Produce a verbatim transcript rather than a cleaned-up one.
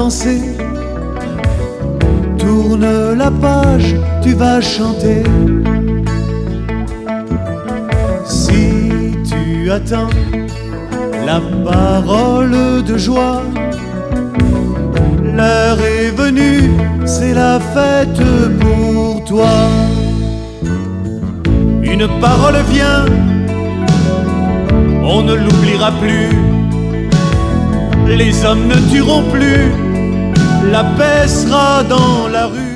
danser. Tourne la page, tu vas chanter. Si tu attends la parole de joie, l'heure est venue, c'est la fête pour toi. Une parole vient, on ne l'oubliera plus. Les hommes ne tueront plus, la paix sera dans la rue.